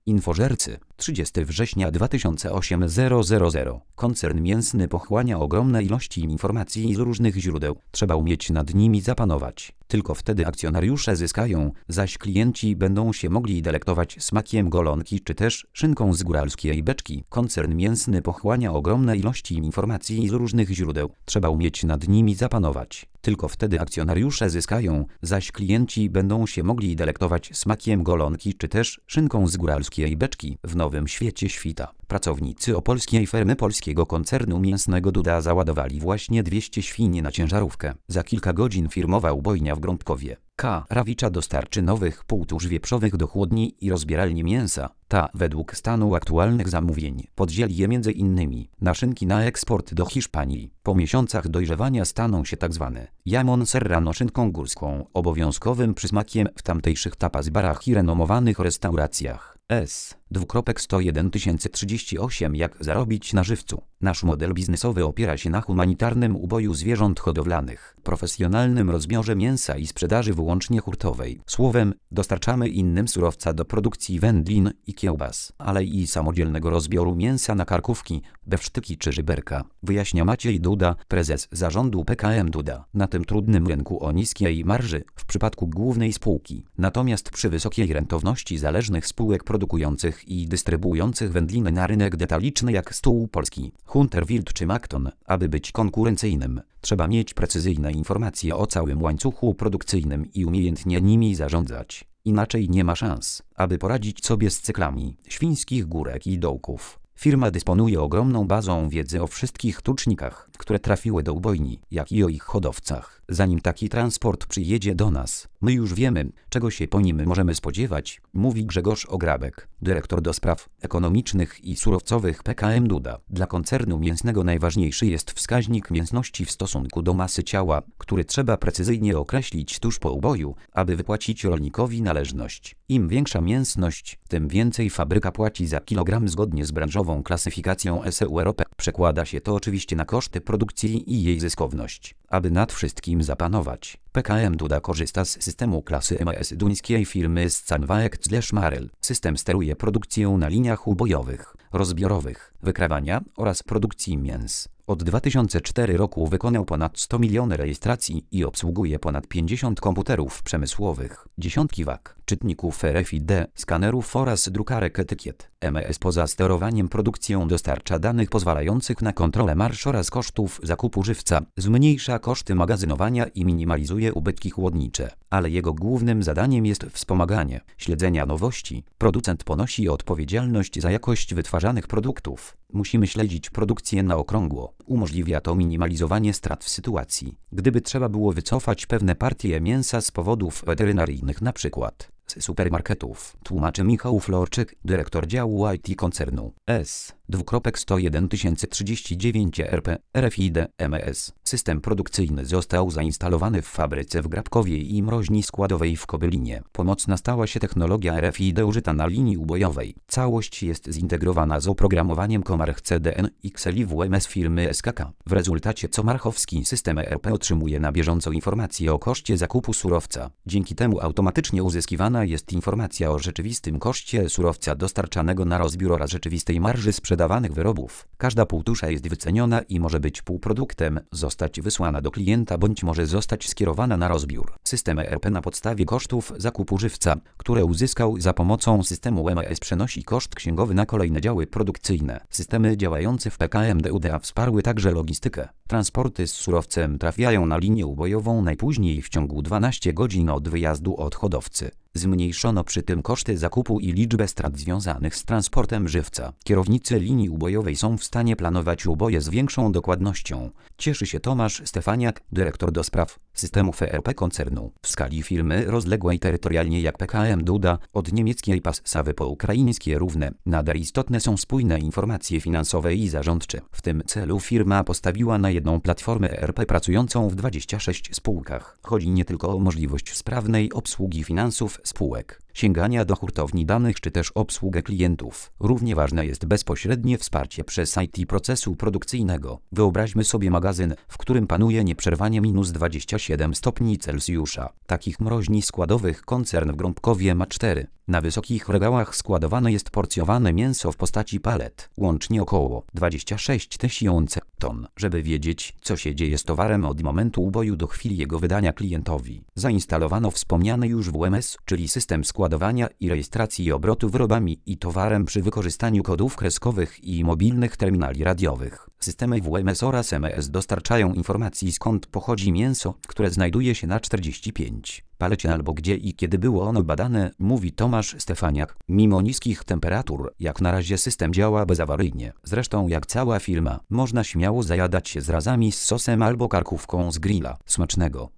Infożercy, 30 września 2008 Koncern mięsny pochłania ogromne ilości informacji z różnych źródeł. Trzeba umieć nad nimi zapanować. Tylko wtedy akcjonariusze zyskają, zaś klienci będą się mogli delektować smakiem golonki czy też szynką z góralskiej beczki. Koncern mięsny pochłania ogromne ilości informacji z różnych źródeł. Trzeba umieć nad nimi zapanować. Tylko wtedy akcjonariusze zyskają, zaś klienci będą się mogli delektować smakiem golonki czy też szynką z góralskiej beczki. W nowym świecie świta. Pracownicy opolskiej firmy polskiego koncernu mięsnego Duda załadowali właśnie 200 świń na ciężarówkę. Za kilka godzin firmowa ubojnia w Grądkowie K. Rawicza dostarczy nowych półtusz wieprzowych do chłodni i rozbieralni mięsa. Ta, według stanu aktualnych zamówień, podzieli je m.in. na szynki na eksport do Hiszpanii. Po miesiącach dojrzewania staną się tzw. jamon serrano szynką górską, obowiązkowym przysmakiem w tamtejszych tapas barach i renomowanych restauracjach. S.101 038 Jak zarobić na żywcu. Nasz model biznesowy opiera się na humanitarnym uboju zwierząt hodowlanych, profesjonalnym rozbiorze mięsa i sprzedaży wyłącznie hurtowej. Słowem, dostarczamy innym surowca do produkcji wędlin i kiełbas, ale i samodzielnego rozbioru mięsa na karkówki, bewsztyki czy żeberka. Wyjaśnia Maciej Duda, prezes zarządu PKM Duda. Na tym trudnym rynku o niskiej marży w przypadku głównej spółki. Natomiast przy wysokiej rentowności zależnych spółek produkujących i dystrybuujących wędliny na rynek detaliczny jak Stół Polski, Hunter-Wild czy Macton, aby być konkurencyjnym, trzeba mieć precyzyjne informacje o całym łańcuchu produkcyjnym i umiejętnie nimi zarządzać. Inaczej nie ma szans, aby poradzić sobie z cyklami świńskich górek i dołków. Firma dysponuje ogromną bazą wiedzy o wszystkich tucznikach, które trafiły do ubojni, jak i o ich hodowcach. Zanim taki transport przyjedzie do nas, my już wiemy, czego się po nim możemy spodziewać, mówi Grzegorz Ograbek, dyrektor do spraw ekonomicznych i surowcowych PKM Duda. Dla koncernu mięsnego najważniejszy jest wskaźnik mięsności w stosunku do masy ciała, który trzeba precyzyjnie określić tuż po uboju, aby wypłacić rolnikowi należność. Im większa mięsność, tym więcej fabryka płaci za kilogram zgodnie z branżową klasyfikacją SEUROP. Przekłada się to oczywiście na koszty produkcji i jej zyskowność. Aby nad wszystkim zapanować, PKM Duda korzysta z systemu klasy MES duńskiej firmy Scanvaect/Marel. System steruje produkcją na liniach ubojowych, rozbiorowych, wykrawania oraz produkcji mięs. Od 2004 roku wykonał ponad 100 milionów rejestracji i obsługuje ponad 50 komputerów przemysłowych, dziesiątki wag, czytników RFID, skanerów oraz drukarek etykiet. MES poza sterowaniem produkcją dostarcza danych pozwalających na kontrolę marż oraz kosztów zakupu żywca, zmniejsza koszty magazynowania i minimalizuje ubytki chłodnicze. Ale jego głównym zadaniem jest wspomaganie śledzenia nowości. Producent ponosi odpowiedzialność za jakość wytwarzanych produktów. Musimy śledzić produkcję na okrągło. Umożliwia to minimalizowanie strat w sytuacji, gdyby trzeba było wycofać pewne partie mięsa z powodów weterynaryjnych, np. z supermarketów, tłumaczy Michał Florczyk, dyrektor działu IT koncernu. S.101 039 RP RFID MES. System produkcyjny został zainstalowany w fabryce w Grabkowie i mroźni składowej w Kobylinie. Pomocna stała się technologia RFID użyta na linii ubojowej. Całość jest zintegrowana z oprogramowaniem Comarch CDN XLIWMS firmy SKK. W rezultacie comarchowski system ERP otrzymuje na bieżąco informacje o koszcie zakupu surowca. Dzięki temu automatycznie uzyskiwana jest informacja o rzeczywistym koszcie surowca dostarczanego na rozbiór oraz rzeczywistej marży sprzedawanych wyrobów. Każda półtusza jest wyceniona i może być półproduktem, zostać wysłana do klienta bądź może zostać skierowana na rozbiór. System ERP na podstawie kosztów zakupu żywca, które uzyskał za pomocą systemu MES, przenosi koszt księgowy na kolejne działy produkcyjne. Systemy działające w PKM Duda wsparły także logistykę. Transporty z surowcem trafiają na linię ubojową najpóźniej w ciągu 12 godzin od wyjazdu od hodowcy. Zmniejszono przy tym koszty zakupu i liczbę strat związanych z transportem żywca. Kierownicy linii ubojowej są w stanie planować uboje z większą dokładnością. Cieszy się Tomasz Stefaniak, dyrektor do spraw systemów ERP koncernu. W skali firmy rozległej terytorialnie jak PKM Duda, od niemieckiej Passawy po ukraińskie Równe, nadal istotne są spójne informacje finansowe i zarządcze. W tym celu firma postawiła na jedną platformę ERP pracującą w 26 spółkach. Chodzi nie tylko o możliwość sprawnej obsługi finansów spółek, sięgania do hurtowni danych czy też obsługę klientów. Równie ważne jest bezpośrednie wsparcie przez IT procesu produkcyjnego. Wyobraźmy sobie magazyn, w którym panuje nieprzerwanie minus 27 stopni Celsjusza. Takich mroźni składowych koncern w Grądkowie ma 4. Na wysokich regałach składowane jest porcjowane mięso w postaci palet, łącznie około 26 000 ton. Żeby wiedzieć, co się dzieje z towarem od momentu uboju do chwili jego wydania klientowi, zainstalowano wspomniany już WMS, czyli system składowania i rejestracji obrotu wyrobami i towarem przy wykorzystaniu kodów kreskowych i mobilnych terminali radiowych. Systemy WMS oraz MES dostarczają informacji, skąd pochodzi mięso, które znajduje się na 45 palecie albo gdzie i kiedy było ono badane, mówi Tomasz Stefaniak. Mimo niskich temperatur, jak na razie system działa bezawaryjnie. Zresztą jak cała firma, można śmiało zajadać się zrazami z sosem albo karkówką z grilla. Smacznego!